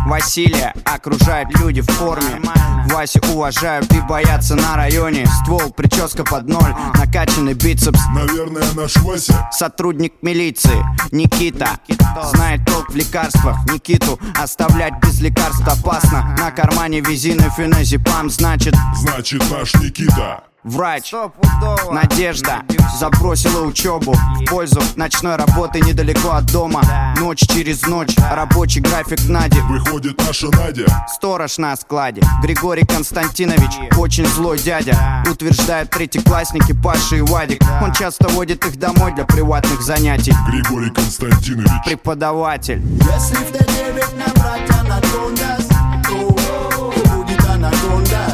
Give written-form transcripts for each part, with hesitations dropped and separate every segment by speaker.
Speaker 1: Василия окружают люди в форме. Васю уважают и боятся на районе. Ствол, прическа под ноль, накачанный бицепс.
Speaker 2: Наверное, наш Вася.
Speaker 1: Сотрудник милиции Никита знает толк в лекарствах. Никиту оставлять без лекарств опасно. На кармане визины феназепам, значит
Speaker 2: наш Никита.
Speaker 1: Врач Надежда забросила учебу в пользу ночной работы недалеко от дома. Ночь через ночь, рабочий график Нади.
Speaker 2: Выходит наша Надя.
Speaker 1: Сторож на складе Григорий Константинович, очень злой дядя. Утверждают третьеклассники Паша и Вадик. Он часто водит их домой для приватных занятий.
Speaker 2: Григорий Константинович,
Speaker 1: преподаватель.
Speaker 3: Если в Т9 набрать анакондас, то будет анаконда,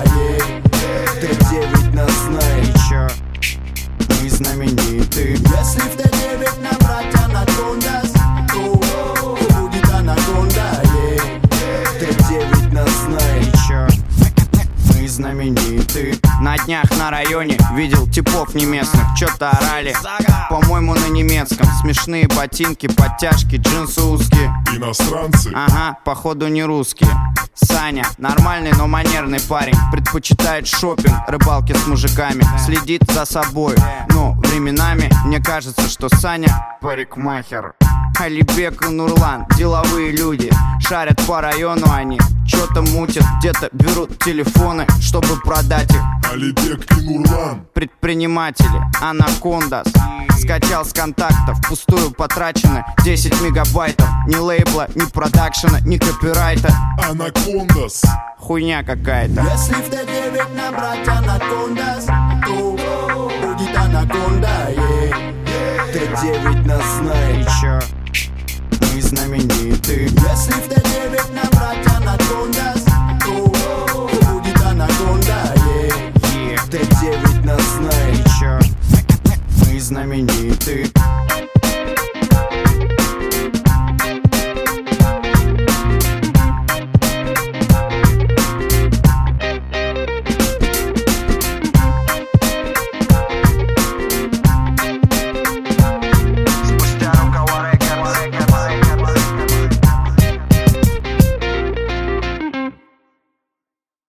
Speaker 3: Т9 нас знает.
Speaker 1: И чё? Мы знамениты.
Speaker 3: Если в Т9 набрать анакондас, то будет анаконда, Т9 нас знает.
Speaker 1: И чё? Мы знамениты. На днях на районе видел типов неместных. Чё-то орали, по-моему, на немецком. Смешные ботинки, подтяжки, джинсы узкие.
Speaker 2: Иностранцы?
Speaker 1: Ага, походу не русские. Саня, нормальный, но манерный парень. Предпочитает шопинг, рыбалки с мужиками. Следит за собой, но временами мне кажется, что Саня парикмахер. Алибек и Нурлан, деловые люди. Шарят по району они, что-то мутят. Где-то берут телефоны, чтобы продать их.
Speaker 2: Алибек и Нурлан,
Speaker 1: предприниматели, анакондас. Скачал с контактов, впустую потрачены 10 мегабайтов. Ни лейбла, ни продакшена, ни копирайта.
Speaker 2: анакондас.
Speaker 1: Хуйня какая-то.
Speaker 3: Если в Т9 набрать анакондас, то будет анаконда, Т9 нас знает.
Speaker 1: И чё? Мы знамениты.
Speaker 3: Если в Т9 набрать анакондас, то будет анаконда, Т9 нас знает.
Speaker 1: И чё? Мы знамениты.